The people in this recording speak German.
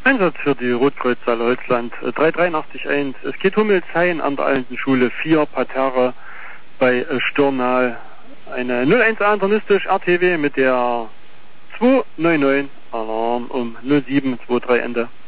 Einsatz für die Rotkreuzsaale Holzland 3881. Es geht Hummelshain an der alten Schule 4 Parterre bei Störnal. Eine 011 internistisch RTW mit der 299 Alarm um 0723 Ende.